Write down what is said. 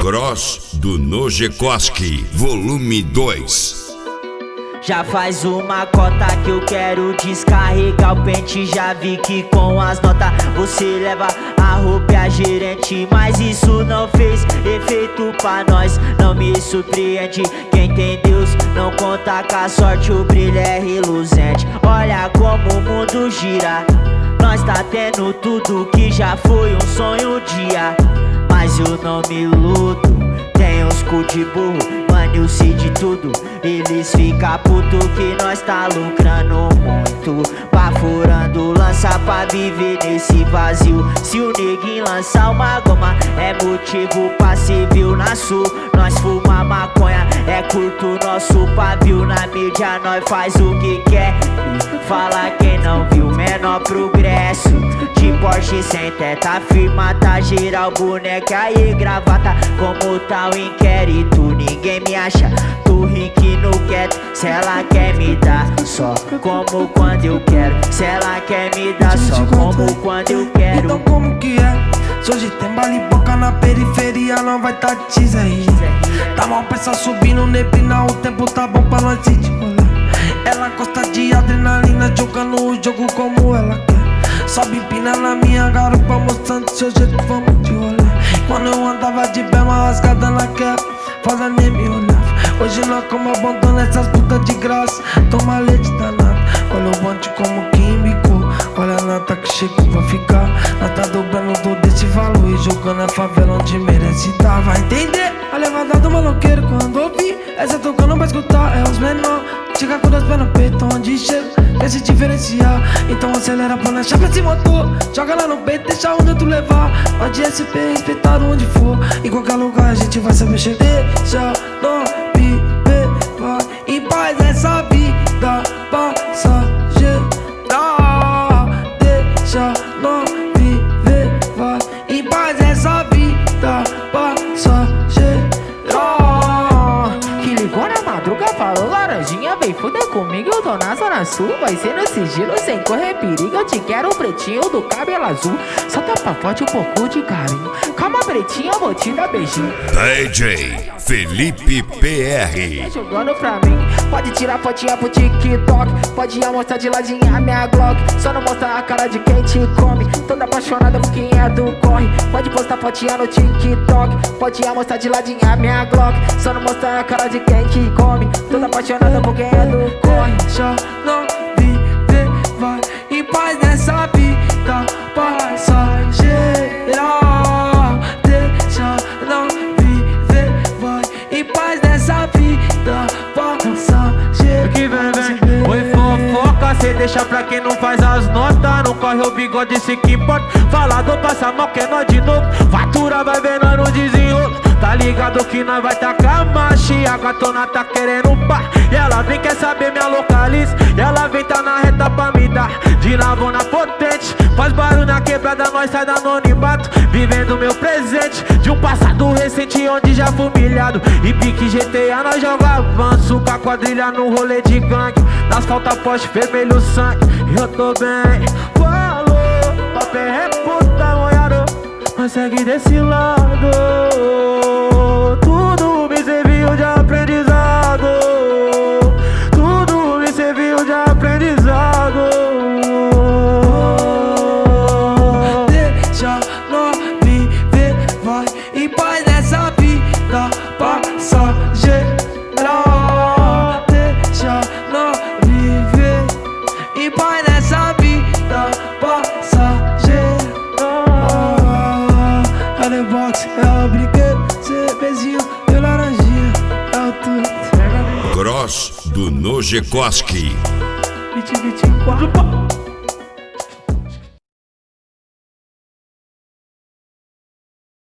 Cross do Nojekoski, volume 2. Já faz uma cota que eu quero descarregar o pente. Já vi que com as notas você leva a roupa e a gerente, mas isso não fez efeito pra nós. Não me surpreende, quem tem Deus não conta com a sorte, o brilho é reluzente. Olha como o mundo gira, nós tá tendo tudo que já foi um sonho um dia. Mas eu não me iludo, tem uns cu de burro, mano, eu sei de tudo. Eles ficam puto que nós tá lucrando muito, furando lança pra viver nesse vazio. Se o neguinho lançar uma goma é motivo pra ser viu na sul. Nós fuma maconha, é curto nosso pavio. Na mídia nós faz o que quer, fala quem não viu menor progresso. De Porsche sem teta, firma, tá geral, boneca aí gravata. Como tá o inquérito, ninguém me acha, tô rico no quieto. Se ela quer me dar, só como quando eu quero. Se ela quer me dar, só como quando eu quero. Então como que é? Se hoje tem bala e boca na periferia, não vai tá teaser aí. Tá mal peça subindo neblina, o tempo tá bom pra nós ir de rolê. Ela gosta de adrenalina, jogando o jogo como ela quer. Sobe empina na minha garupa, mostrando seu jeito, vamos de rolê. Quando eu andava de bema rasgada naquela, foda nem me olhava. Hoje nós como abandona essas putas de graça, toma leite danado. Olha o bonde como que embicou, olha a nota que chegou pra ficar. Nós tá dobrando todo esse valor e jogando a favela onde merece dar. Vai entender a levada do maloqueiro quando ouvir essa tocando pra escutar, é os menor. Chega com dois pés no peito, onde chega, quer se diferenciar. Então acelera pra nós, chapa esse motor, joga lá no peito, deixa o neutro levar. Pode SP, respeitar onde for, em qualquer lugar a gente vai saber chegar. Deixa nós viver, vai em paz essa vida passageira. Deixa nós viver, vai em paz essa vida passageira. Que ligou na madruga, falou laranjinha, vem fuder comigo, eu tô na zona sul. Vai ser no sigilo, sem correr perigo, eu te quero pretinho do cabelo azul. Só tapa forte um pouco de carinho, calma pretinha, eu vou te dar beijinho. DJ Felipe PR. Tá jogando pra mim, pode tirar fotinha pro TikTok, pode mostrar de ladinha a minha Glock. Só não mostra a cara de quem te come, toda apaixonada por quem é do corre. Pode postar fotinha no TikTok, pode mostrar de ladinha a minha Glock. Só não mostra a cara de quem te come, toda apaixonada por quem é do corre. Deixa não viver, vai em paz nessa vida passageira. Deixa não viver, vai em paz nessa vida passageira. Que vem, oi fofoca, cê deixa pra quem não faz as notas. Não corre o bigode, se que importa. Falador passa mal, que é nós de novo. Fatura vai ver nós no desenrolo. Tá ligado que nós vai tacar marcha e a gatona tá querendo par. E ela vem, quer saber minha localiza, e ela vem tá na reta pra me dar de lavona potente. Faz barulho na quebrada, nós sai da anonimato, vivendo meu presente de um passado recente onde já fui humilhado. E pique GTA nós joga avanço com a quadrilha no rolê de gangue. Nas falta poste vermelho sangue, eu tô bem. Falou, papel é puta, molhado, mas segue desse lado. Tudo me serviu de aprendizado, tudo me serviu de aprendizado. Deixa nós viver, vai em paz nessa vida passageira. Deixa nós viver em paz nessa vida passageira. É the box, é o brinquedo, cervezinho e laranjinha, é o tudo. Cross do Nojekoski. 2024.